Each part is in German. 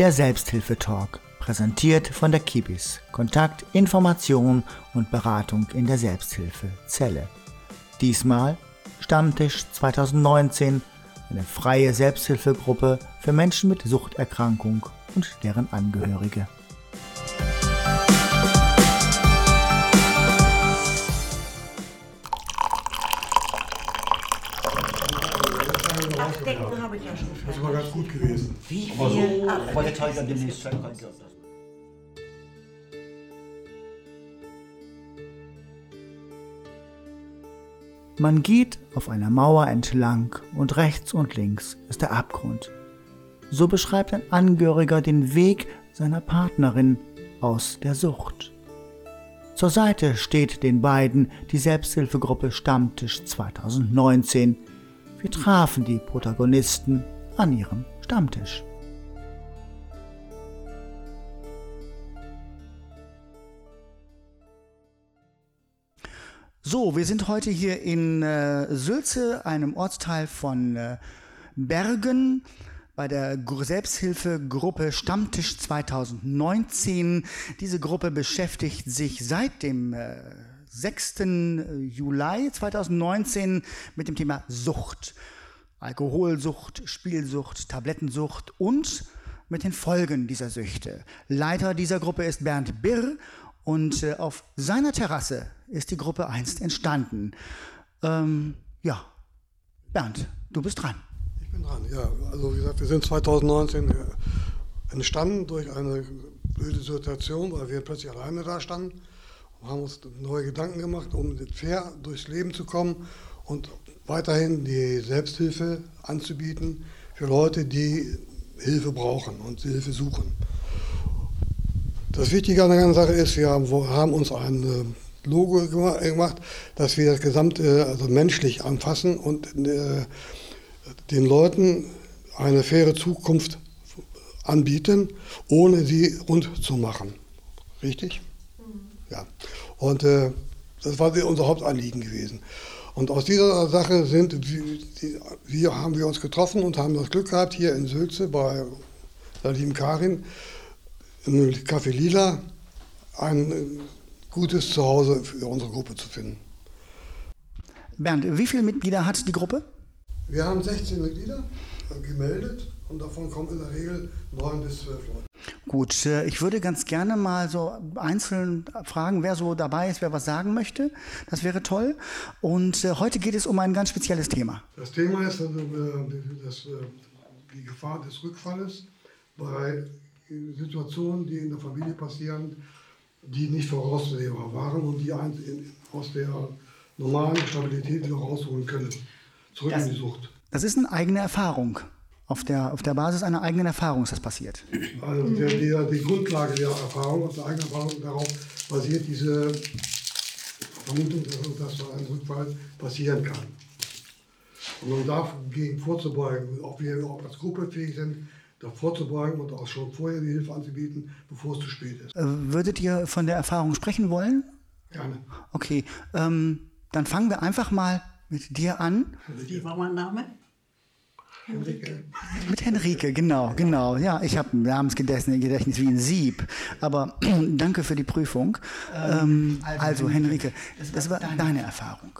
Der Selbsthilfe-Talk, präsentiert von der Kibis. Kontakt, Information und Beratung in der Selbsthilfezelle. Diesmal Stammtisch 2019, eine freie Selbsthilfegruppe für Menschen mit Suchterkrankung und deren Angehörige. Decken habe ich ja schon. Das war ganz gut gewesen. Wie viel? Aber der Teil demnächst sein kann. Man geht auf einer Mauer entlang und rechts und links ist der Abgrund. So beschreibt ein Angehöriger den Weg seiner Partnerin aus der Sucht. Zur Seite steht den beiden die Selbsthilfegruppe Stammtisch 2019. Wir trafen die Protagonisten an ihrem Stammtisch. So, wir sind heute hier in Sülze, einem Ortsteil von Bergen, bei der Selbsthilfegruppe Stammtisch 2019. Diese Gruppe beschäftigt sich seit dem 6. Juli 2019 mit dem Thema Sucht. Alkoholsucht, Spielsucht, Tablettensucht und mit den Folgen dieser Süchte. Leiter dieser Gruppe ist Bernd Birr und auf seiner Terrasse ist die Gruppe einst entstanden. Ja, Bernd, du bist dran. Ich bin dran, ja. Also wie gesagt, wir sind 2019 entstanden durch eine blöde Situation, weil wir plötzlich alleine da standen. Wir haben uns neue Gedanken gemacht, um fair durchs Leben zu kommen und weiterhin die Selbsthilfe anzubieten für Leute, die Hilfe brauchen und Hilfe suchen. Das Wichtige an der ganzen Sache ist, wir haben uns ein Logo gemacht, dass wir das Gesamte also menschlich anfassen und den Leuten eine faire Zukunft anbieten, ohne sie rund zu machen. Richtig? Ja, und das war unser Hauptanliegen gewesen. Und aus dieser Sache haben wir uns getroffen und haben das Glück gehabt, hier in Sülze bei der lieben Karin im Café Lila ein gutes Zuhause für unsere Gruppe zu finden. Bernd, wie viele Mitglieder hat die Gruppe? Wir haben 16 Mitglieder gemeldet und davon kommen in der Regel 9 bis 12 Leute. Gut, ich würde ganz gerne mal so einzeln fragen, wer so dabei ist, wer was sagen möchte. Das wäre toll. Und heute geht es um ein ganz spezielles Thema. Das Thema ist die Gefahr des Rückfalles bei Situationen, die in der Familie passieren, die nicht voraussehbar waren und die einen aus der normalen Stabilität wieder rausholen können. Zurück in die Sucht. Das ist eine eigene Erfahrung. Auf der Basis einer eigenen Erfahrung ist das passiert. Also die Grundlage der Erfahrung, auf der eigenen Erfahrung, darauf basiert diese Vermutung, dass so ein Rückfall passieren kann. Und um dagegen vorzubeugen, ob wir auch als Gruppe fähig sind, da vorzubeugen und auch schon vorher die Hilfe anzubieten, bevor es zu spät ist. Würdet ihr von der Erfahrung sprechen wollen? Gerne. Okay, dann fangen wir einfach mal mit dir an. Wie war mein Name? Henrike. Mit Henrike, genau. Ja, ich habe ein Namensgedächtnis wie ein Sieb. Aber danke für die Prüfung. Also Henrike, das war deine Erfahrung.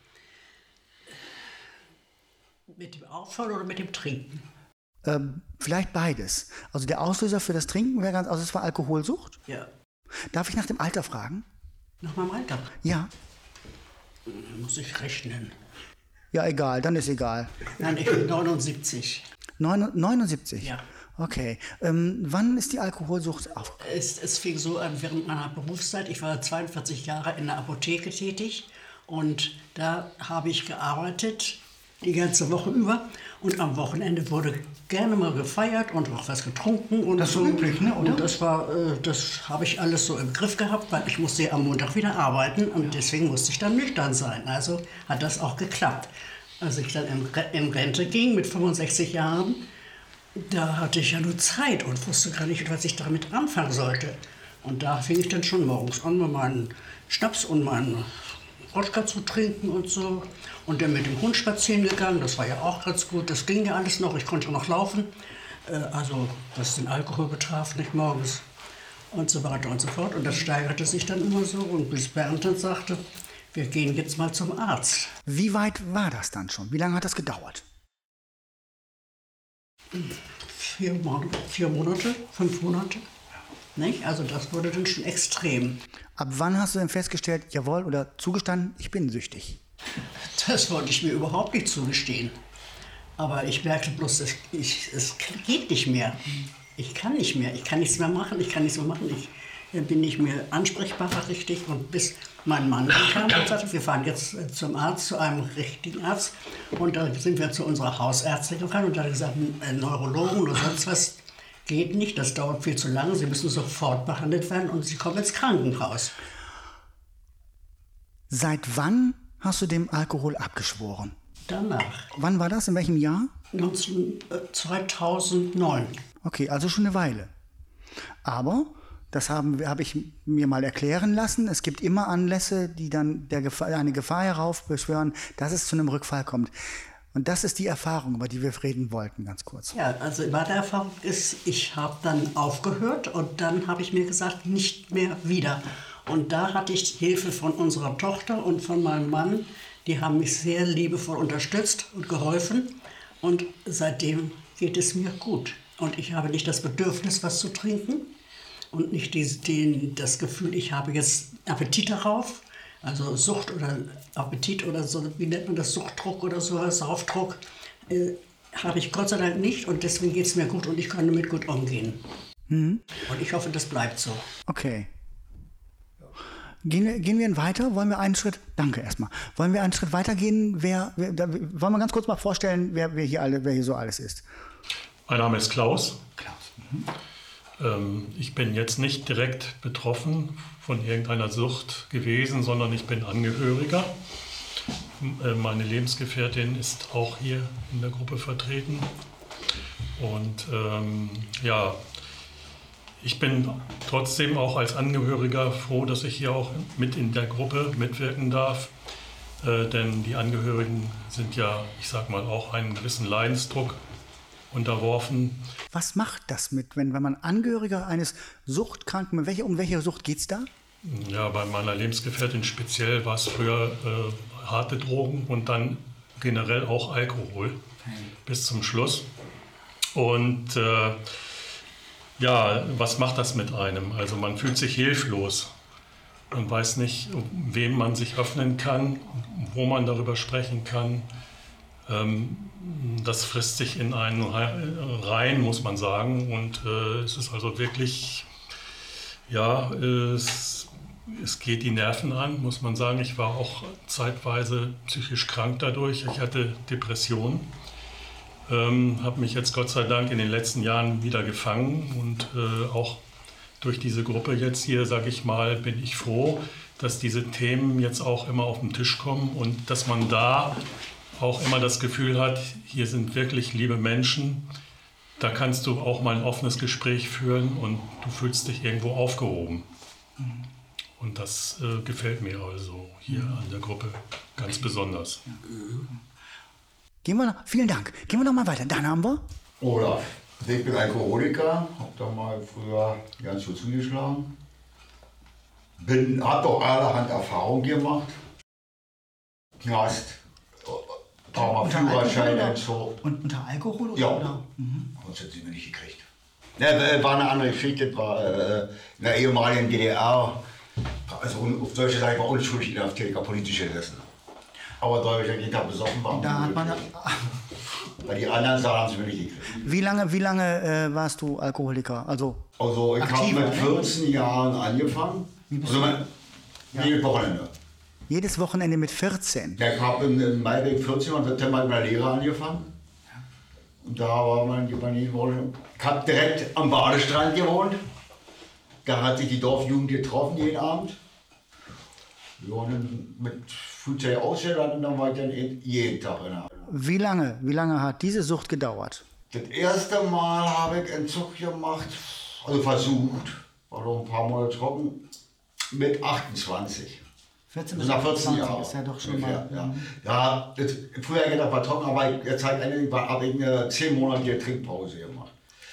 Mit dem Auffall oder mit dem Trinken? Vielleicht beides. Also der Auslöser für das Trinken wäre also es war Alkoholsucht. Ja. Darf ich nach dem Alter fragen? Nach meinem Alter? Ja. Muss ich rechnen. Ja, egal, dann ist egal. Nein, ich bin 79. 79? Ja. Okay. Wann ist die Alkoholsucht aufgekommen? Es fing so an während meiner Berufszeit. Ich war 42 Jahre in der Apotheke tätig und da habe ich gearbeitet die ganze Woche über und am Wochenende wurde gerne mal gefeiert und auch was getrunken. Und das ist so üblich, ne, oder? Und das habe ich alles so im Griff gehabt, weil ich musste ja am Montag wieder arbeiten und deswegen musste ich dann nüchtern sein. Also hat das auch geklappt. Als ich dann in Rente ging mit 65 Jahren, da hatte ich ja nur Zeit und wusste gar nicht, was ich damit anfangen sollte. Und da fing ich dann schon morgens an, mit meinen Schnaps und meinen Wodka zu trinken und so. Und dann mit dem Hund spazieren gegangen, das war ja auch ganz gut, das ging ja alles noch, ich konnte noch laufen. Also was den Alkohol betraf, nicht morgens und so weiter und so fort. Und das steigerte sich dann immer so und bis Bernd dann sagte, wir gehen jetzt mal zum Arzt. Wie weit war das dann schon? Wie lange hat das gedauert? 4 Monate, 5 Monate. Nicht? Also das wurde dann schon extrem. Ab wann hast du denn festgestellt, jawohl, oder zugestanden, ich bin süchtig? Das wollte ich mir überhaupt nicht zugestehen. Aber ich merkte bloß, es geht nicht mehr. Ich kann nicht mehr. Ich kann nichts mehr machen. Ich bin nicht mehr ansprechbar richtig. Und bis mein Mann kam und sagte, wir fahren jetzt zum Arzt, zu einem richtigen Arzt. Und da sind wir zu unserer Hausärztin gefahren und da hat er gesagt, Neurologen oder sonst was geht nicht. Das dauert viel zu lange. Sie müssen sofort behandelt werden und Sie kommen ins Krankenhaus. Seit wann hast du dem Alkohol abgeschworen? Danach. Wann war das? In welchem Jahr? 2009. Okay, also schon eine Weile. Aber, das habe ich mir mal erklären lassen, es gibt immer Anlässe, die dann eine Gefahr heraufbeschwören, dass es zu einem Rückfall kommt. Und das ist die Erfahrung, über die wir reden wollten, ganz kurz. Ja, also meine Erfahrung ist, ich habe dann aufgehört und dann habe ich mir gesagt, nicht mehr wieder. Und da hatte ich Hilfe von unserer Tochter und von meinem Mann. Die haben mich sehr liebevoll unterstützt und geholfen. Und seitdem geht es mir gut. Und ich habe nicht das Bedürfnis, was zu trinken. Und nicht das Gefühl, ich habe jetzt Appetit darauf. Also Sucht oder Appetit oder so, wie nennt man das, Suchtdruck oder sowas, Saufdruck, habe ich Gott sei Dank nicht. Und deswegen geht es mir gut und ich kann damit gut umgehen. Und ich hoffe, das bleibt so. Okay. Gehen wir weiter? Wollen wir einen Schritt? Danke erstmal. Wollen wir einen Schritt weiter gehen? Wollen wir ganz kurz mal vorstellen, wer hier so alles ist? Mein Name ist Klaus. Klaus. Ich bin jetzt nicht direkt betroffen von irgendeiner Sucht gewesen, sondern ich bin Angehöriger. Meine Lebensgefährtin ist auch hier in der Gruppe vertreten. Und ich bin trotzdem auch als Angehöriger froh, dass ich hier auch mit in der Gruppe mitwirken darf. Denn die Angehörigen sind ja, ich sag mal, auch einem gewissen Leidensdruck unterworfen. Was macht das wenn man Angehöriger eines Suchtkranken, um welche Sucht geht es da? Ja, bei meiner Lebensgefährtin speziell war es früher harte Drogen und dann generell auch Alkohol bis zum Schluss. Und was macht das mit einem? Also man fühlt sich hilflos und weiß nicht, wem man sich öffnen kann, wo man darüber sprechen kann. Das frisst sich in einen rein, muss man sagen. Und es ist also wirklich, es geht die Nerven an, muss man sagen. Ich war auch zeitweise psychisch krank dadurch. Ich hatte Depressionen. Habe mich jetzt Gott sei Dank in den letzten Jahren wieder gefangen und auch durch diese Gruppe jetzt hier, sage ich mal, bin ich froh, dass diese Themen jetzt auch immer auf den Tisch kommen und dass man da auch immer das Gefühl hat, hier sind wirklich liebe Menschen, da kannst du auch mal ein offenes Gespräch führen und du fühlst dich irgendwo aufgehoben. Und das gefällt mir also hier an der Gruppe ganz besonders. Vielen Dank. Gehen wir noch mal weiter. Dann haben wir Olaf. Ich bin Alkoholiker, habe da mal früher ganz gut zugeschlagen. Habe auch allerhand Erfahrung gemacht. Knast, ein paar Mal Führerschein und so. Und unter Alkohol? Oder? Ja, Oder? sonst hätte sie mir nicht gekriegt. War eine andere Geschichte, war in der ehemaligen DDR. Also auf Deutsche Seite war unschuldig Inhaftierter, politisch gesessen. Aber da ich jeden Tag besoffen war, Da hat man, weil die anderen Sachen haben sie mir nicht gekriegt. wie lange warst du Alkoholiker? Also Ich habe aktiv, mit oder? 14 Jahren angefangen. Jedes Wochenende. Jedes Wochenende mit 14. Ja, ich habe im Mai 14 und September mit meiner Lehre angefangen. Und da war man die Woche. Ich habe direkt am Badestrand gewohnt. Da hat sich die Dorfjugend getroffen jeden Abend. Wir waren mit Flugzeug ausgelandet und dann war ich dann jeden Tag in der Halle. Wie lange hat diese Sucht gedauert? Das erste Mal habe ich Entzug gemacht, also versucht, war doch ein paar Monate trocken, mit 28. 14 Also nach 14 Jahren. ist ja doch schon ungefähr, mal. früher gedacht, war trocken, aber jetzt halt habe ich eine 10-monatige Trinkpause gemacht.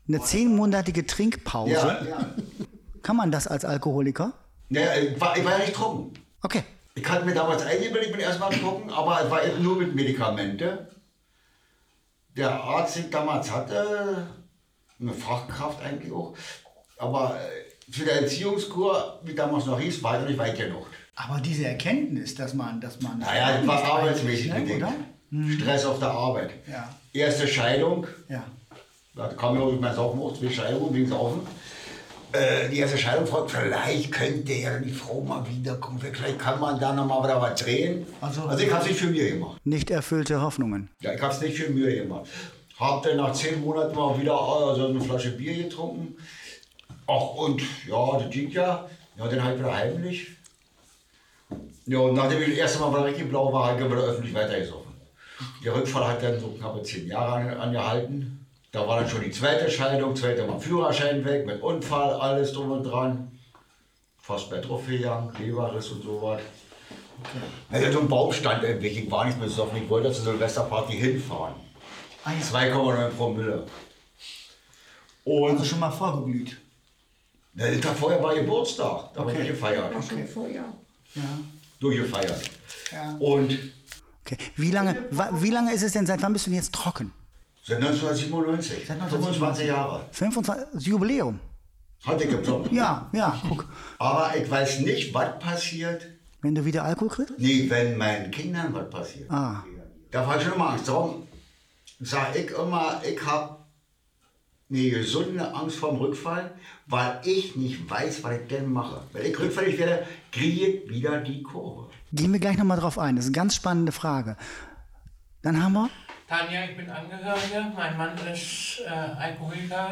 Eine 10-monatige Trinkpause? Ja. Kann man das als Alkoholiker? Naja, ich war ja nicht trocken. Okay. Ich hatte mir damals eingebildet, ich bin erstmal trocken, aber es war eben nur mit Medikamente. Der Arzt, den ich damals hatte, eine Fachkraft eigentlich auch, aber für die Erziehungskur, wie damals noch hieß, war ich nicht weit genug. Aber diese Erkenntnis, dass man Naja, das war arbeitsmäßig bedingt. oder? Stress auf der Arbeit. Ja. Erste Scheidung, Ja. da kam ich auch mit meinem Saufen auch 2 Scheidungen wegen Saufen. Die erste Scheidung fragt, vielleicht könnte ja die Frau mal wiederkommen, vielleicht kann man da nochmal wieder was drehen. Also ich habe es nicht für Mühe gemacht. Nicht erfüllte Hoffnungen. Ja, ich habe es nicht für Mühe gemacht. Hab dann nach 10 Monaten mal wieder so eine Flasche Bier getrunken. Ach und ja, das ging ja. Ja, dann halt wieder heimlich. Ja, und nachdem ich das erste Mal wieder richtig blau war, habe ich wieder öffentlich weitergesoffen. Der Rückfall hat dann so knappe 10 Jahre angehalten. Da war dann schon die zweite Scheidung, zweite Mal Führerschein weg, mit Unfall, alles drum und dran. Fast bei Trophäe gegangen, Leberriss und so was. Okay. Also so ein Baumstand irgendwie, ich war nicht mehr besoffen, ich wollte zur Silvesterparty hinfahren. 2,9 Promille. Und Also schon mal vorgeblüht. der Tag vorher war Geburtstag, da wurde gefeiert. Okay, vorher. Ja. Durchgefeiert. Ja. Und Okay. Wie lange ist es denn, seit wann bist du denn jetzt trocken? seit 1997, 25 Jahre. 25, das Jubiläum. Hatte ich im Sommer. Ja, guck. Aber ich weiß nicht, was passiert. Wenn du wieder Alkohol kriegst? Nee, wenn meinen Kindern was passiert. Ah. Da war ich schon immer Angst. Darum sage ich immer, ich habe eine gesunde Angst vor dem Rückfall, weil ich nicht weiß, was ich denn mache. Wenn ich rückfällig werde, kriege ich wieder die Kurve. Gehen wir gleich nochmal drauf ein. Das ist eine ganz spannende Frage. Dann haben wir... Tanja, ich bin Angehörige. Mein Mann ist Alkoholiker.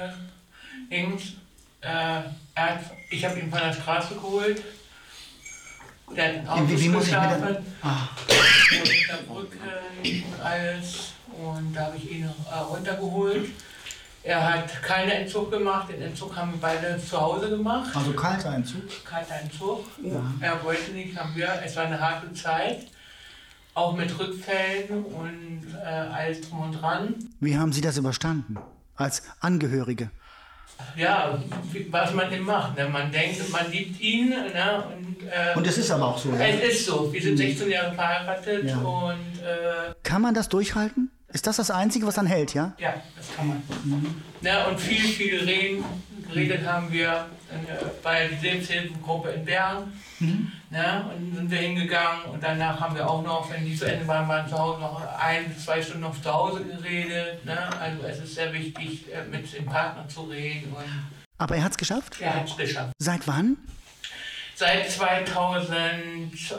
Ich habe ihn von der Straße geholt. Der hat ein Auto geschlafen. Mit der Brücke und alles. Und da habe ich ihn runtergeholt. Er hat keinen Entzug gemacht. Den Entzug haben wir beide zu Hause gemacht. Also kalter Entzug? Kalter Entzug. Ja. Er wollte nicht, haben wir. Es war eine harte Zeit. Auch mit Rückfällen und alles drum und dran. Wie haben Sie das überstanden? Als Angehörige? Ja, was man denn macht. Ne? Man denkt, man liebt ihn. Ne? Und es ist aber auch so. Es ist so. Wir sind 16 Jahre verheiratet. Ja. Und kann man das durchhalten? Ist das das Einzige, was dann hält, ja? ja, das kann man. Ne? Und viel geredet haben wir bei der Selbsthilfegruppe in Bern. Ne? Und sind wir hingegangen und danach haben wir auch noch, wenn die zu Ende waren zu Hause noch 1 bis 2 Stunden noch zu Hause geredet. Ne? Also es ist sehr wichtig, mit dem Partner zu reden. Und aber er hat es geschafft? er hat es geschafft. Seit wann? Seit 2001,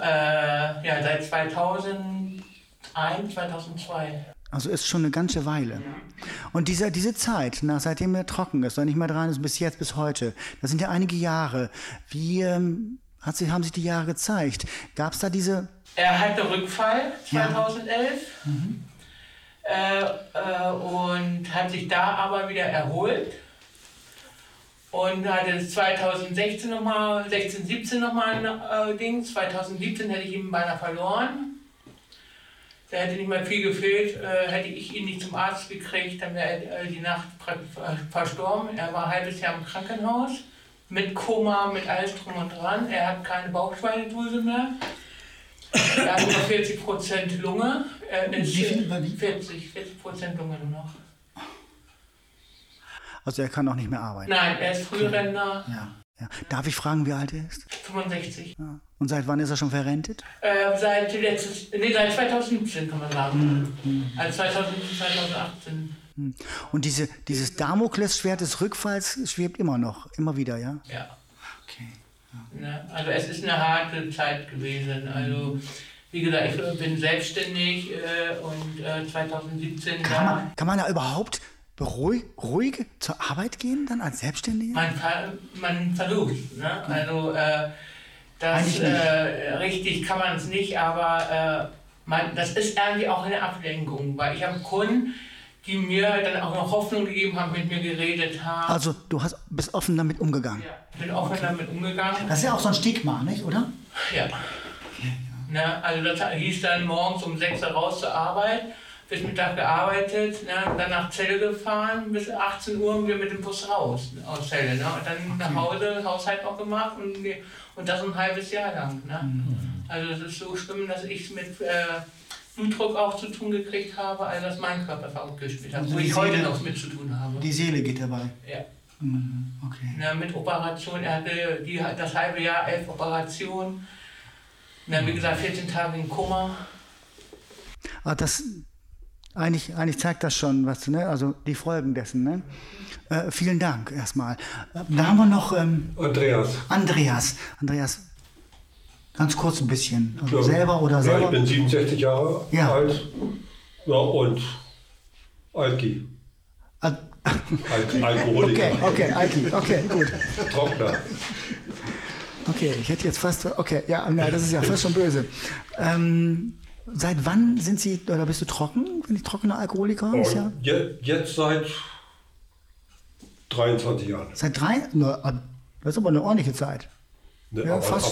2002. Also ist schon eine ganze Weile. Und diese Zeit, seitdem er trocken ist, oder nicht mehr dran ist, bis jetzt, bis heute, das sind ja einige Jahre. Wie haben sich die Jahre gezeigt? Gab es da diese... Er hatte Rückfall 2011 und hat sich da aber wieder erholt. Und hatte 2016 nochmal, 17 nochmal ein Ding. 2017 hätte ich ihn beinahe verloren. Da hätte nicht mehr viel gefehlt, hätte ich ihn nicht zum Arzt gekriegt, dann wäre er die Nacht verstorben. Er war ein halbes Jahr im Krankenhaus, mit Koma, mit alles drum und dran. Er hat keine Bauchspeicheldrüse mehr. Er hat nur 40% Lunge. Er ist Wie viel war die? 40% Lunge nur noch. Also er kann auch nicht mehr arbeiten? Nein, er ist Frührentner. Ja. Darf ich fragen, wie alt er ist? 65. Ja. Und seit wann ist er schon verrentet? Seit 2017 kann man sagen. Also 2017, 2018. Und dieses Damoklesschwert des Rückfalls schwebt immer noch, immer wieder, ja? Ja. Okay. Ja. Ne? Also es ist eine harte Zeit gewesen. Also wie gesagt, ich bin selbstständig und 2017... Kann man da überhaupt ruhig zur Arbeit gehen dann als Selbstständiger? Man versucht. Ne? Also richtig kann man es nicht, aber das ist irgendwie auch eine Ablenkung, weil ich habe Kunden, die mir dann auch noch Hoffnung gegeben haben, mit mir geredet haben. Also du bist offen damit umgegangen? Ja, ich bin offen damit umgegangen. Das ist ja auch so ein Stigma, nicht, oder? Ja. Ne? Also das hieß dann morgens um 6 Uhr raus zur Arbeit, bis Mittag gearbeitet, ne? Dann nach Celle gefahren, bis 18 Uhr und wir mit dem Bus raus aus Celle. Ne? Und dann nach Hause, Haushalt noch gemacht und das ein halbes Jahr lang. Ne? Also es ist so schlimm, dass ich mit Blutdruck auch zu tun gekriegt habe, also dass mein Körper verrückt gespielt hat, Also wo die ich heute Seele- noch mit zu tun habe. Die Seele geht dabei. Ja. Okay. Na, mit Operation, er hatte das halbe Jahr 11 Operationen. Na, wie gesagt, 14 Tage in Koma. Aber eigentlich zeigt das schon was, ne? Also die Folgen dessen. Ne? Vielen Dank erstmal. Da haben wir noch Andreas, ganz kurz ein bisschen. Also selber oder selber? Ich bin 67 Jahre alt, ja, und Alki. Alkoholiker. Okay, Alki, okay, gut. Trockner. Okay, ich hätte jetzt fast, okay, ja, na, das ist ja fast schon böse. Seit wann sind Sie, oder bist du trocken? Bin ich trockener Alkoholiker? Ist ja Jetzt seit 23 Jahren. Seit 3? Das ist aber eine ordentliche Zeit. Ne, Ja, aber fast.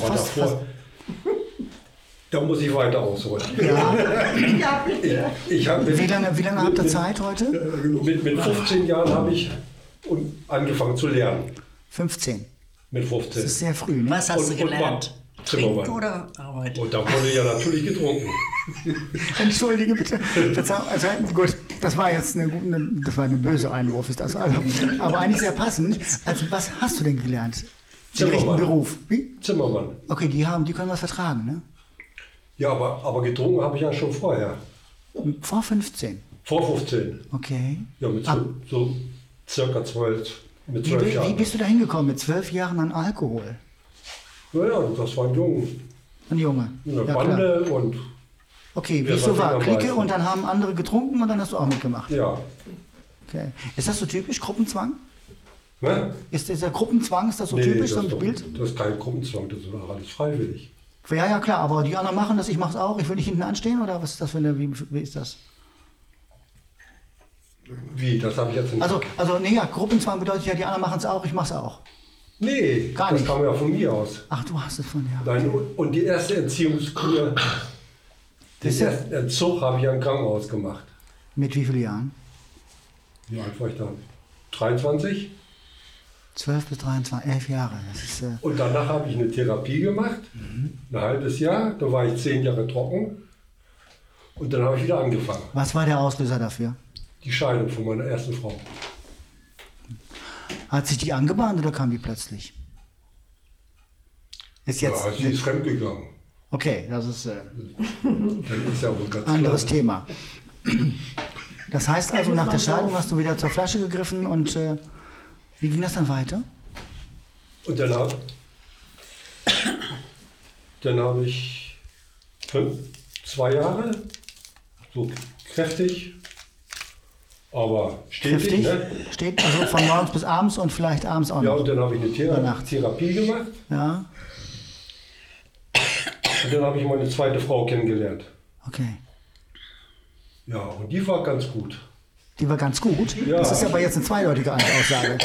Da muss ich weiter ausholen. Ja. Ich hab Wie lange habt ihr Zeit heute? Mit 15 Jahren habe ich angefangen zu lernen. 15. Mit Das 15. ist sehr früh, ne? Was hast du Und gelernt? Zimmermann. Trinken oder arbeiten? Und da wurde ja natürlich getrunken. Entschuldige bitte. Also, gut, das war jetzt das war eine böse Einwurf, ist das. Also, aber eigentlich sehr passend. Also, was hast du denn gelernt? Den rechten Zimmermann. Beruf? Wie? Zimmermann. Okay, die können was vertragen, ne? Ja, aber getrunken habe ich ja schon vorher. Vor 15. Vor 15. Okay. Ja, mit so circa 12. Mit 12 Wie Jahren. bist du da hingekommen mit 12 Jahren an Alkohol? Naja, das waren Jungen. Ein Junge. Eine Ja, Bande klar. und Okay, wie Wer es so war war. dabei? Clique und dann haben andere getrunken und dann hast du auch mitgemacht. ja. Okay. Ist das so typisch, Gruppenzwang? Ne? Ist dieser Gruppenzwang, ist das so Nee, typisch, so das, ein doch- Bild? das ist kein Gruppenzwang, das ist doch alles freiwillig. Ja, klar, aber die anderen machen das, ich mach's auch, ich will nicht hinten anstehen oder was ist das für eine, wie ist das? Wie, das habe ich jetzt nicht. Also nee, ja, Gruppenzwang bedeutet ja, die anderen machen es auch, ich mach's auch. Nee, Gar das nicht. kam ja von mir aus. Ach, du hast es von ja. Nein, und die erste Entziehungskur, den Ist ja- ersten Entzug habe ich ja im Krankenhaus gemacht. Mit wie vielen Jahren? Wie alt war ich da? 23. 12 bis 23, 11 Jahre. Das ist, Und danach habe ich eine Therapie gemacht, ein halbes Jahr. Da war ich 10 Jahre trocken. Und dann habe ich wieder angefangen. was war der Auslöser dafür? Die Scheidung von meiner ersten Frau. Hat sich die angebahnt oder kam die plötzlich? Ist jetzt. Ja, sie ist fremdgegangen. Okay, das ist Dann ist ja wohl ganz anderes klar. Thema. Das heißt also, nach der Scheidung hast du wieder zur Flasche gegriffen und wie ging das dann weiter? Und dann habe ich 2 Jahre, so kräftig, aber stetig. Kräftig? Ne? Steht also von morgens bis abends und vielleicht abends auch Ja, noch. und dann habe ich eine Über Nacht. Therapie gemacht. Ja, Und dann habe ich meine zweite Frau kennengelernt. okay. Ja, und die war ganz gut. Die war ganz gut. Ja. Das ist aber jetzt eine zweideutige Aussage.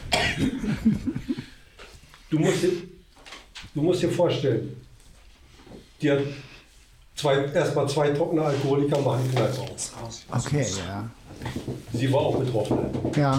Du musst dir vorstellen, die hat erstmal 2 trockene Alkoholiker machen die Kneipe auf. Okay, ja. Sie war auch betroffen. Ja,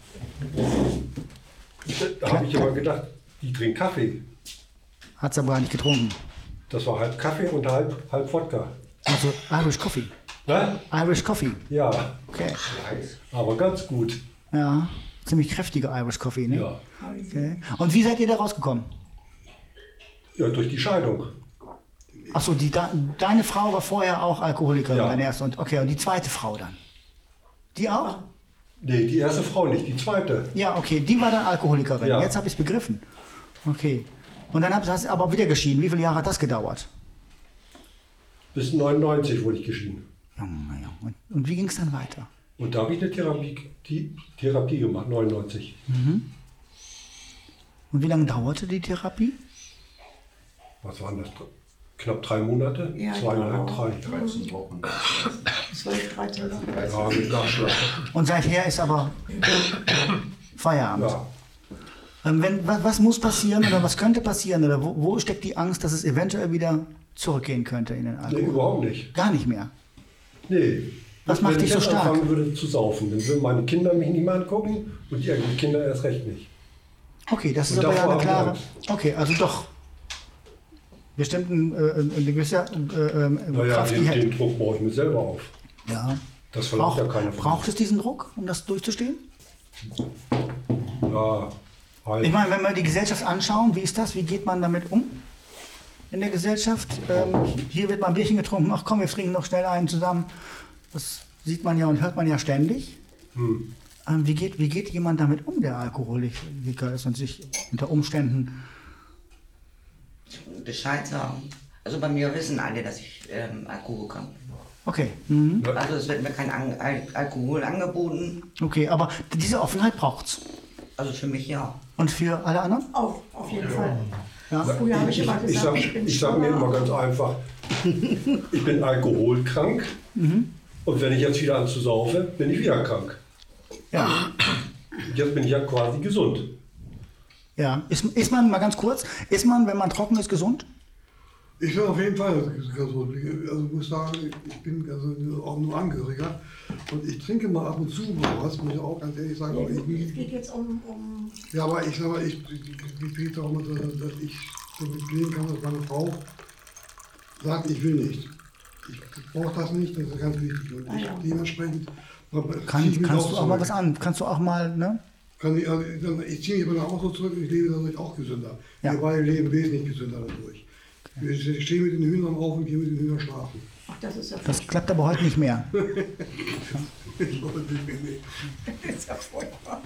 Da habe ich immer gedacht, die trinkt Kaffee. hat sie aber gar nicht getrunken. Das war halb Kaffee und halb Wodka. Also Irish Coffee. Ne? Irish Coffee. Ja, Okay. aber ganz gut. Ja, ziemlich kräftige Irish Coffee, ne? Ja. Okay. Und wie seid ihr da rausgekommen? Ja, durch die Scheidung. Achso, deine Frau war vorher auch Alkoholikerin, Ja. deine erste. Und die zweite Frau dann? Die auch? Nee, die erste Frau nicht, die zweite. Ja, okay, die war dann Alkoholikerin. Ja. Jetzt habe ich es begriffen. Okay. Und dann hast du aber wieder geschieden. Wie viele Jahre hat das gedauert? Bis 99 wurde ich geschieden. Junge. Und wie ging es dann weiter? Und da habe ich eine Therapie gemacht, 99. Und wie lange dauerte die Therapie? Was waren das? Knapp 3 Monate? Ja, 2,5, 3. 13 Wochen. 12, 13 Jahre. Ja, mit Nachschlag. Und seither ist aber Feierabend. Ja. Was muss passieren oder was könnte passieren? Oder wo steckt die Angst, dass es eventuell wieder zurückgehen könnte in den Nee, Alkohol? überhaupt nicht. Gar nicht mehr. Nee. Was macht Wenn dich so ich jetzt stark? anfangen würde zu saufen, dann würden meine Kinder mich nicht mehr angucken und die eigenen Kinder erst recht nicht. Okay, das ist Und aber ja davor eine klare... habe ich Okay, also doch bestimmt eine gewisse Naja, Kraft, die hält. den Druck baue ich mir selber auf. Ja. Das verlangt ja keiner von Braucht es diesen Druck, um das durchzustehen? mir. Ja, halt. Ich meine, wenn wir die Gesellschaft anschauen, wie ist das? Wie geht man damit um in der Gesellschaft? Hier wird mal ein Bierchen getrunken. Ach komm, wir trinken noch schnell einen zusammen. Das sieht man ja und hört man ja ständig. Wie geht jemand damit um, der Alkoholiker ist und sich unter Umständen... Bescheid sagen. Also bei mir wissen alle, dass ich Alkoholiker bin. Okay. Mhm. Also es wird mir kein Alkohol angeboten. Okay, aber diese Offenheit braucht's. Also für mich ja. Und für alle anderen? Auch, auf jeden Fall. Ja. Früher habe ich immer gesagt, Ich sag mir immer ganz einfach, ich bin alkoholkrank und wenn ich jetzt wieder an zu saufe, bin ich wieder krank. Ja. Jetzt bin ich ja quasi gesund. Ja. Ist man, mal ganz kurz, ist man, wenn man trocken ist, gesund? Ich bin auf jeden Fall gesund. Also ich muss sagen, ich bin also auch nur Angehöriger und ich trinke mal ab und zu mal was, muss ich auch ganz ehrlich sagen. Aber Es geht jetzt um ja, aber ich sage mal, ich kriege darum, dass ich damit leben kann, dass meine Frau sagt, ich will nicht. Ich brauche das nicht, das ist ganz wichtig. Und dementsprechend Kannst du auch mal was an? Kannst du auch mal, ne? Ich ziehe mich aber auch so zurück und ich lebe dadurch auch gesünder. Ja. Wir beide leben wesentlich gesünder dadurch. Ich stehe mit den Hühnern auf und gehe mit den Hühnern schlafen. Ach, das ist ja Das klappt aber heute nicht mehr. Ich wollte nicht mehr. das ist ja furchtbar.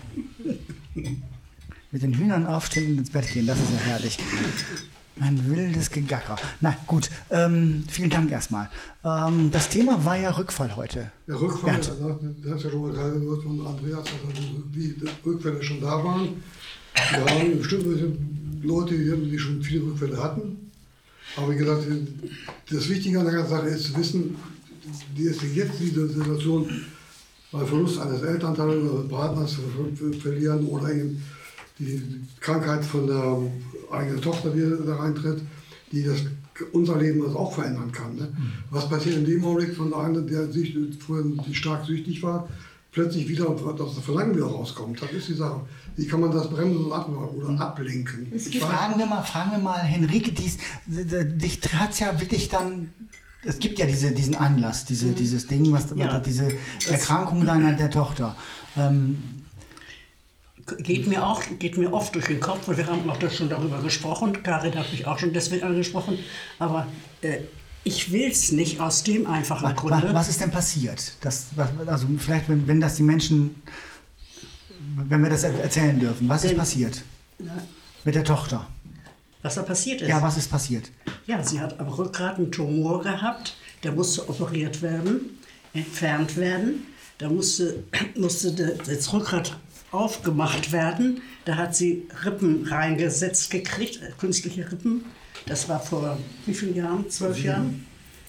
Mit den Hühnern aufstehen und ins Bett gehen, das ist ja herrlich. Ein wildes Gegacker. Na gut, vielen Dank erstmal. Das Thema war ja Rückfall heute. Der Rückfall, Bernd. das hast ja schon mal gerade gehört von Andreas, dass die Rückfälle schon da waren. Wir haben bestimmt Leute, die schon viele Rückfälle hatten. Aber wie gesagt, das Wichtige an der ganzen Sache ist zu wissen, die ist jetzt diese Situation bei Verlust eines Elternteils oder Partners verlieren oder eben die Krankheit von der eigenen Tochter, die da reintritt, die das unser Leben das auch verändern kann. Ne? Was passiert in dem Augenblick von einem, der vorher stark süchtig war, plötzlich wieder das Verlangen wieder rauskommt? Das ist die Sache. Wie kann man das bremsen oder ablenken? Fragen wir mal, Henrike, dich hat's ja wirklich dann, es gibt ja diesen Anlass, dieses Ding, diese Erkrankung der Tochter. Geht mir oft durch den Kopf, und wir haben auch schon darüber gesprochen, Karin hat mich auch schon deswegen angesprochen, aber ich will es nicht aus dem einfachen Grunde. Was ist denn passiert? Also vielleicht, wenn das die Menschen, wenn wir das erzählen dürfen, was ist passiert mit der Tochter? Was da passiert ist? Ja, was ist passiert? Ja, sie hat am Rückgrat einen Tumor gehabt, der musste operiert werden, entfernt werden, da musste das Rückgrat aufgemacht werden, da hat sie Rippen reingesetzt gekriegt, künstliche Rippen. Das war vor wie vielen Jahren? 12 Jahren?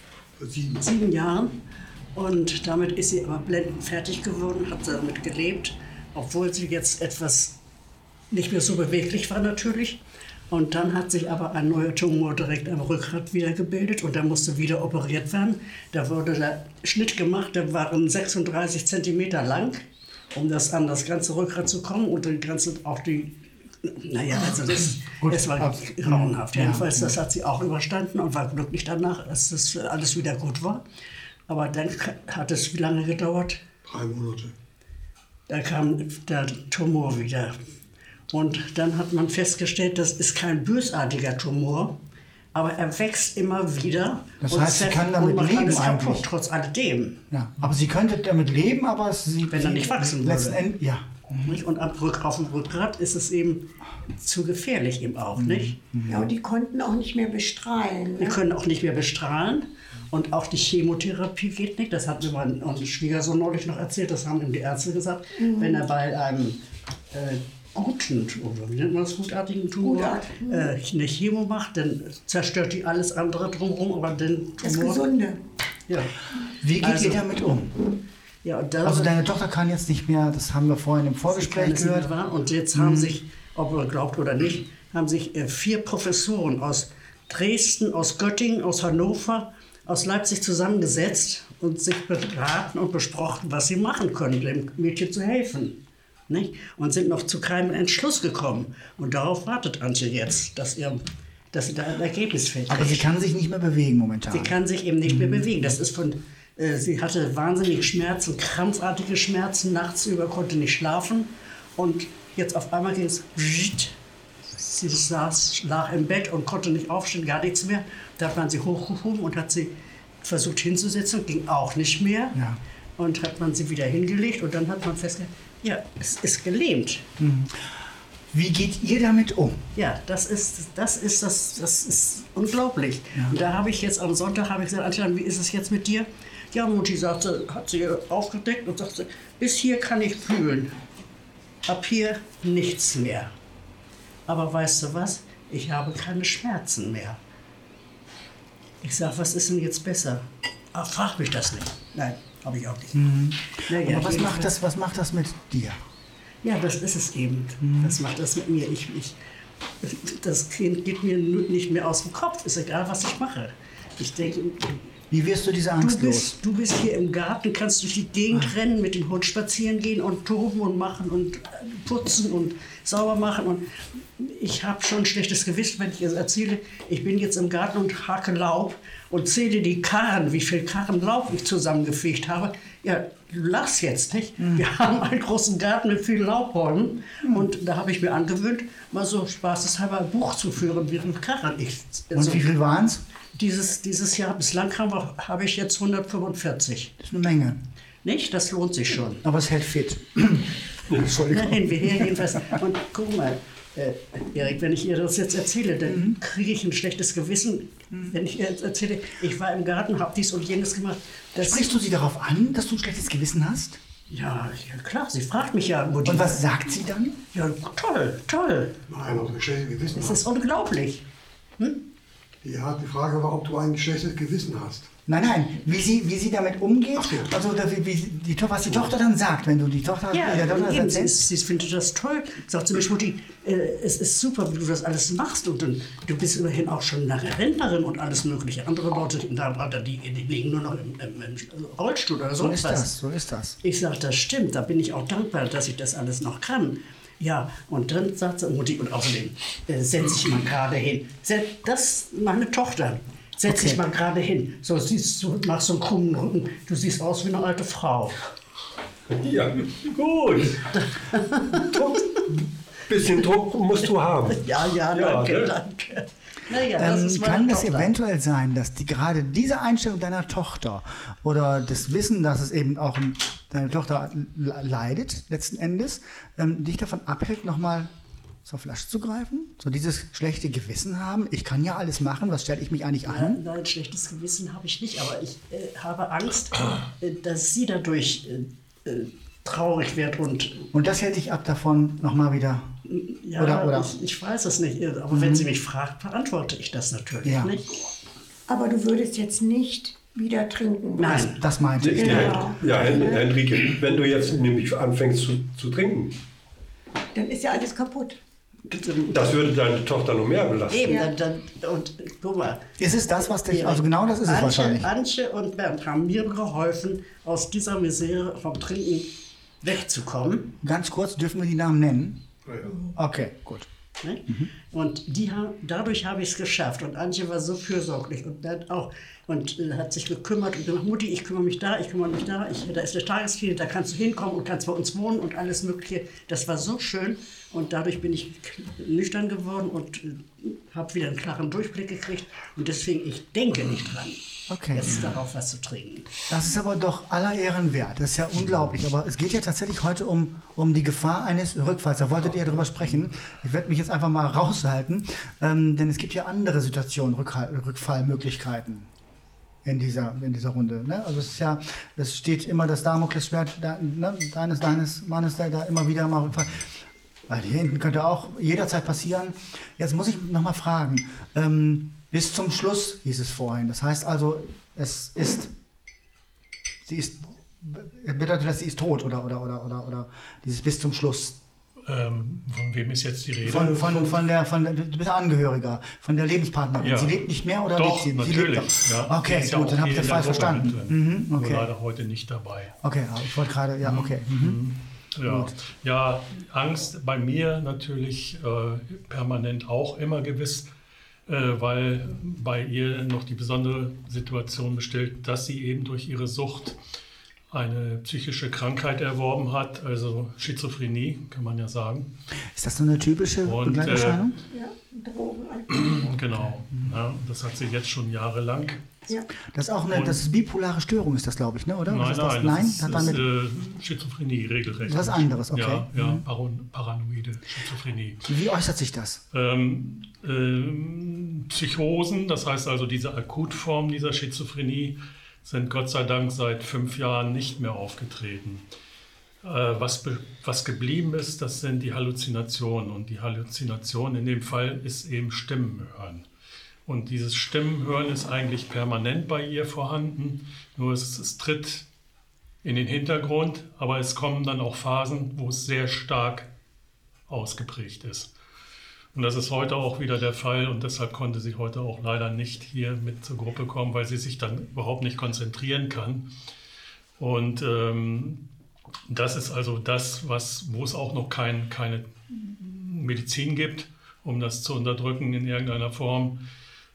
7 Jahren. Und damit ist sie aber blendend fertig geworden, hat damit gelebt, obwohl sie jetzt etwas nicht mehr so beweglich war natürlich. Und dann hat sich aber ein neuer Tumor direkt am Rückgrat wieder gebildet und der musste wieder operiert werden. Da wurde der Schnitt gemacht, der war 36 Zentimeter lang, um an das ganze Rückgrat zu kommen und die ganze, auch die, naja, also das war grauenhaft. Jedenfalls, das hat sie auch überstanden und war glücklich danach, dass das alles wieder gut war. Aber dann hat es wie lange gedauert? 3 Monate. Da kam der Tumor wieder. Und dann hat man festgestellt, das ist kein bösartiger Tumor, aber er wächst immer wieder. Das heißt, sie kann damit leben es eigentlich. kaputt, trotz alledem. Ja, aber sie könnte damit leben, aber Wenn er nicht wachsen würde. Letzten Endes, ja. Und auf dem Rückgrat ist es eben zu gefährlich eben auch, nicht? Ja, und die konnten auch nicht mehr bestrahlen. Wir Ne? können auch nicht mehr bestrahlen und auch die Chemotherapie geht nicht. Das hat mir mein Schwiegersohn neulich noch erzählt, das haben ihm die Ärzte gesagt. Wenn er bei einem guten Tumor, wie nennt man das, gutartigen Tumor, eine Chemo macht, dann zerstört die alles andere drumherum, aber den Tumor... Das Gesunde. Ja. Wie geht ihr damit um? Ja, und Also deine Tochter kann jetzt nicht mehr, das haben wir vorhin im Vorgespräch gehört. Und jetzt haben sich, ob man glaubt oder nicht, haben sich 4 Professoren aus Dresden, aus Göttingen, aus Hannover, aus Leipzig zusammengesetzt und sich beraten und besprochen, was sie machen können, dem Mädchen zu helfen. Nicht? Und sind noch zu keinem Entschluss gekommen. Und darauf wartet Antje jetzt, dass sie da ein Ergebnis findet. Aber sie kann sich nicht mehr bewegen momentan. Sie kann sich eben nicht mehr bewegen. Das ist sie hatte wahnsinnige Schmerzen, krampfartige Schmerzen, nachts über konnte nicht schlafen. Und jetzt auf einmal ging es. Sie lag im Bett und konnte nicht aufstehen, gar nichts mehr. Da hat man sie hochgehoben und hat sie versucht hinzusetzen, ging auch nicht mehr. Ja. Und hat man sie wieder hingelegt und dann hat man festgestellt, ja, es ist gelähmt. Wie geht ihr damit um? Ja, das ist unglaublich. Ja. Und da habe ich jetzt am Sonntag gesagt, Antje, wie ist es jetzt mit dir? Ja, Mutti sagte, hat sie aufgedeckt und sagte, bis hier kann ich fühlen. Ab hier nichts mehr. Aber weißt du was? Ich habe keine Schmerzen mehr. Ich sage, was ist denn jetzt besser? Ach, frag mich das nicht. Nein, habe ich auch nicht. Naja, aber was macht das mit dir? Ja, das ist es eben. Das macht das mit mir. Das Kind geht mir nicht mehr aus dem Kopf. Ist egal, was ich mache. Ich denke, wie wirst du diese Angst los? Du bist hier im Garten, kannst durch die Gegend rennen, mit dem Hund spazieren gehen und toben und machen und putzen und sauber machen. Und ich habe schon ein schlechtes Gewissen, wenn ich es erzähle, ich bin jetzt im Garten und hake Laub und zähle die Karren, wie viel Karren Laub ich zusammengefegt habe. Ja, du lachst jetzt, nicht? Wir haben einen großen Garten mit vielen Laubbäumen und da habe ich mir angewöhnt, mal so spaßeshalber ein Buch zu führen, wie viele Karren ich... Und wie viel waren es? Dieses Jahr, bislang habe ich jetzt 145. Das ist eine Menge. Nicht? Das lohnt sich schon. Aber es hält fit. Entschuldigung. Nein, jedenfalls. Und guck mal, Erik, wenn ich ihr das jetzt erzähle, dann kriege ich ein schlechtes Gewissen, wenn ich ihr jetzt erzähle, ich war im Garten, habe dies und jenes gemacht. Sprichst du sie darauf an, dass du ein schlechtes Gewissen hast? Ja, klar, sie fragt mich ja. Mutti. Und was sagt sie dann? Ja, toll. Nein, ob du ein schlechtes Gewissen hast. Das ist unglaublich. Ja, die Frage war, ob du ein schlechtes Gewissen hast. Nein, wie sie damit umgeht, also was die Tochter dann sagt, wenn du die Tochter... Sie findet das toll, sagt sie mir, Mutti, es ist super, wie du das alles machst und du bist immerhin auch schon eine Rentnerin und alles mögliche. Andere Leute, die liegen nur noch im Rollstuhl oder so. So ist das. Ich sage, das stimmt, da bin ich auch dankbar, dass ich das alles noch kann. Ja, und dann sagt sie, Mutti, und außerdem setz dich mal gerade hin. Das ist meine Tochter. Setz dich mal gerade hin. So siehst du, machst so einen krummen Rücken. Du siehst aus wie eine alte Frau. Ja, gut. Bisschen Druck musst du haben. Ja, danke. Naja, kann es eventuell sein, dass gerade diese Einstellung deiner Tochter oder das Wissen, dass es eben auch deine Tochter leidet, letzten Endes, dich davon abhält, nochmal zur Flasche zu greifen? So dieses schlechte Gewissen haben? Ich kann ja alles machen, was stelle ich mich eigentlich an? Nein, schlechtes Gewissen habe ich nicht, aber ich habe Angst, dass sie dadurch traurig wird. Und das hält dich ab davon, nochmal wieder... Ja, oder? Ich weiß es nicht, aber wenn sie mich fragt, beantworte ich das natürlich nicht. Aber du würdest jetzt nicht wieder trinken. Nein, das meinte ich. Genau. Ja, Henrike, wenn du jetzt nämlich anfängst zu trinken, dann ist ja alles kaputt. Das würde deine Tochter noch mehr belasten. Eben, und guck mal. Ist es das, was dich, also genau das ist es wahrscheinlich. Antje und Bernd haben mir geholfen, aus dieser Misere vom Trinken wegzukommen. Ganz kurz, dürfen wir die Namen nennen? Ja. Okay, gut. Ne? Und dadurch habe ich es geschafft. Und Antje war so fürsorglich und Bernd auch. Und hat sich gekümmert und gesagt, Mutti, ich kümmere mich da. Da ist eine Tagesklinik, da kannst du hinkommen und kannst bei uns wohnen und alles Mögliche. Das war so schön. Und dadurch bin ich nüchtern geworden und habe wieder einen klaren Durchblick gekriegt. Und deswegen, ich denke nicht dran, jetzt darauf was zu trinken. Das ist aber doch aller Ehren wert. Das ist ja unglaublich. Aber es geht ja tatsächlich heute um die Gefahr eines Rückfalls. Da wolltet ihr darüber sprechen. Ich werde mich jetzt einfach mal raushalten. Denn es gibt ja andere Situationen, Rückfallmöglichkeiten in dieser Runde. Ne? Also es steht immer das Damoklesschwert deines Mannes, der da immer wieder mal Rückfall... Weil hier hinten könnte auch jederzeit passieren. Jetzt muss ich noch mal fragen. Bis zum Schluss hieß es vorhin. Das heißt also, bedeutet das, sie ist tot oder dieses bis zum Schluss? Von wem ist jetzt die Rede? Du bist Angehöriger, von der Lebenspartnerin. Ja. Sie lebt nicht mehr oder Doch, lebt sie? natürlich. Sie lebt doch. Ja. Okay, Sie ist ja gut, auch dann habe ich hier das in falsch der Gruppe verstanden. Nur Okay. leider heute nicht dabei. Okay, aber ich wollte gerade, ja, okay. Ja. Gut. Ja, Angst bei mir natürlich permanent auch immer gewiss, weil bei ihr noch die besondere Situation besteht, dass sie eben durch ihre Sucht eine psychische Krankheit erworben hat, also Schizophrenie, kann man ja sagen. Ist das so eine typische Begleiterscheinung? Ja, Drogen, Alkohol. Genau, ja, das hat sie jetzt schon jahrelang. Ja. Das ist auch das ist bipolare Störung, ist das, glaube ich, ne? Oder? Was ist das? Nein, Hat das damit ist Schizophrenie regelrecht. was anderes, okay. Ja, paranoide Schizophrenie. Wie äußert sich das? Psychosen, das heißt also diese Akutform dieser Schizophrenie, sind Gott sei Dank seit 5 Jahren nicht mehr aufgetreten. Was geblieben ist, das sind die Halluzinationen. Und die Halluzination in dem Fall ist eben Stimmen hören. Und dieses Stimmenhören ist eigentlich permanent bei ihr vorhanden, nur es tritt in den Hintergrund, aber es kommen dann auch Phasen, wo es sehr stark ausgeprägt ist. Und das ist heute auch wieder der Fall und deshalb konnte sie heute auch leider nicht hier mit zur Gruppe kommen, weil sie sich dann überhaupt nicht konzentrieren kann. Und das ist also das, wo es auch noch keine Medizin gibt, um das zu unterdrücken in irgendeiner Form.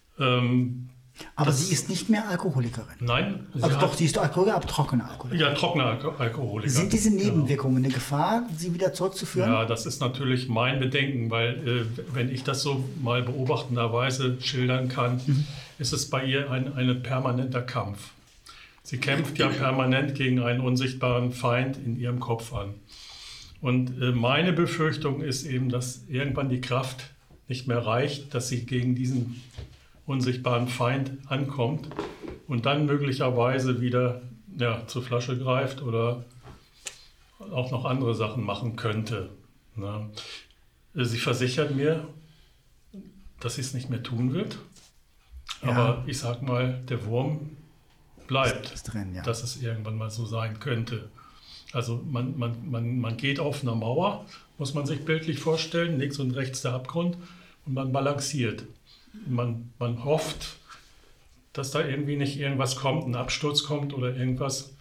Aber sie ist nicht mehr Alkoholikerin. Nein. Sie ist Alkoholiker, aber trockene Alkoholikerin. Ja, trockene Alkoholiker. Sind diese Nebenwirkungen eine Gefahr, sie wieder zurückzuführen? Ja, das ist natürlich mein Bedenken, weil wenn ich das so mal beobachtenderweise schildern kann, ist es bei ihr ein permanenter Kampf. Sie kämpft ja permanent gegen einen unsichtbaren Feind in ihrem Kopf an. Und meine Befürchtung ist eben, dass irgendwann die Kraft nicht mehr reicht, dass sie gegen diesen unsichtbaren Feind ankommt und dann möglicherweise wieder zur Flasche greift oder auch noch andere Sachen machen könnte. Ne? Sie versichert mir, dass sie es nicht mehr tun wird. Ja. Aber ich sag mal, der Wurm bleibt, ist drin, ja. Dass es irgendwann mal so sein könnte. Also man geht auf einer Mauer, muss man sich bildlich vorstellen, links und rechts der Abgrund und man balanciert. Man hofft, dass da irgendwie nicht irgendwas kommt, ein Absturz kommt oder irgendwas.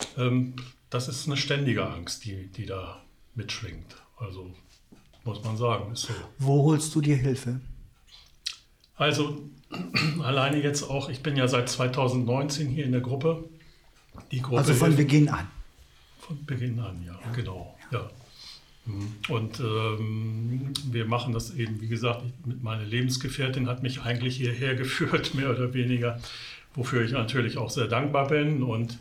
Das ist eine ständige Angst, die da mitschwingt. Also muss man sagen, ist so. Wo holst du dir Hilfe? Also alleine jetzt auch, ich bin ja seit 2019 hier in der Gruppe. Die Gruppe also von Beginn an? Von Beginn an, ja. Genau. Ja. Und wir machen das eben, wie gesagt, meine Lebensgefährtin hat mich eigentlich hierher geführt, mehr oder weniger, wofür ich natürlich auch sehr dankbar bin. Und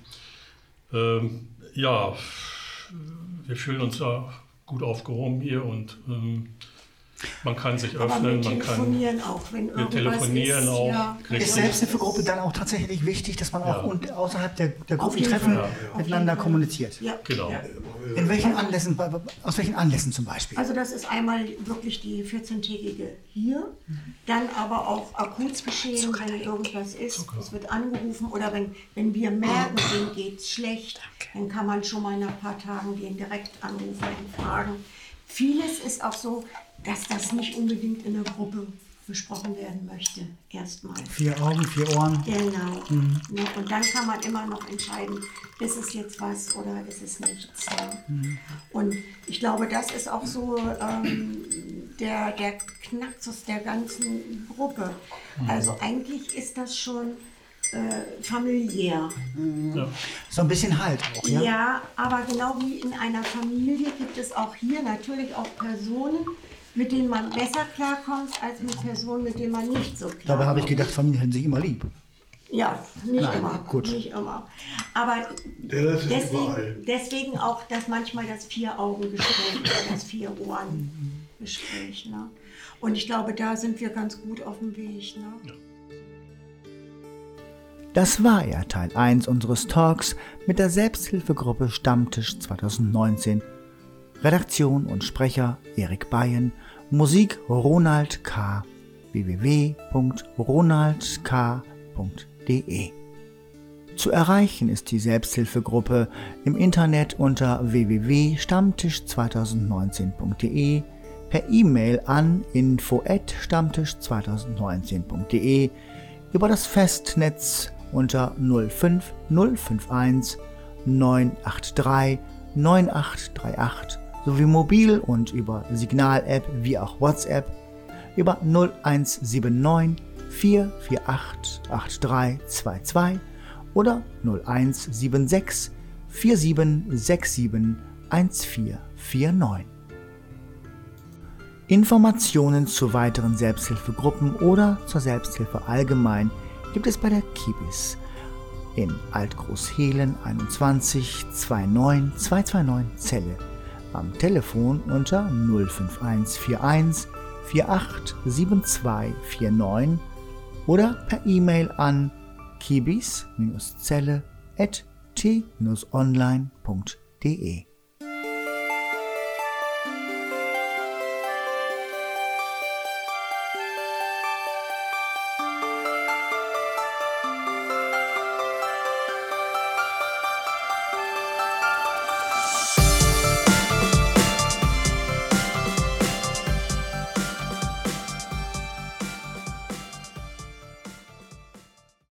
ja, wir fühlen uns ja gut aufgehoben hier und man kann sich öffnen, wir telefonieren auch, wenn irgendwas ist. Auch. Ja. Ist Selbsthilfegruppe dann auch tatsächlich wichtig, dass man auch außerhalb der Gruppentreffen miteinander kommuniziert? Ja. Genau. Ja. In welchen Anlässen, aus welchen Anlässen zum Beispiel? Also das ist einmal wirklich die 14-tägige hier, dann aber auch Akutsgeschehen, wenn irgendwas ist, es wird angerufen oder wenn wir merken, denen geht es schlecht, dann kann man schon mal nach ein paar Tagen den direkt anrufen und fragen. Vieles ist auch so, dass das nicht unbedingt in der Gruppe besprochen werden möchte, erstmal. 4 Augen, 4 Ohren. Genau. Ja, und dann kann man immer noch entscheiden, ist es jetzt was oder ist es nichts. Und ich glaube, das ist auch so der Knacksus der ganzen Gruppe. Also eigentlich ist das schon familiär. Ja. So ein bisschen Halt auch, ja? Ja, aber genau wie in einer Familie gibt es auch hier natürlich auch Personen, mit denen man besser klarkommt, als mit Personen, mit denen man nicht so klarkommt. Dabei habe ich gedacht, Familien hätten sich immer lieb. Ja, nicht Nein, immer. gut. Nicht immer. Aber deswegen auch manchmal das 4-Augen-Gespräch oder das 4-Ohren-Gespräch. Ne? Und ich glaube, da sind wir ganz gut auf dem Weg. Ne? Ja. Das war ja Teil 1 unseres Talks mit der Selbsthilfegruppe Stammtisch 2019. Redaktion und Sprecher Erik Bayen, Musik Ronald K. www.ronaldk.de Zu erreichen ist die Selbsthilfegruppe im Internet unter www.stammtisch2019.de, per E-Mail an info@stammtisch2019.de, über das Festnetz unter 05 051 983 9838 sowie mobil und über Signal-App wie auch WhatsApp über 0179 448 8322 oder 0176 4767 1449. Informationen zu weiteren Selbsthilfegruppen oder zur Selbsthilfe allgemein gibt es bei der Kibis in Alt-Großhehlen 21 29 229 Celle am Telefon unter 05141 487249 oder per E-Mail an kibis-zelle@t-online.de.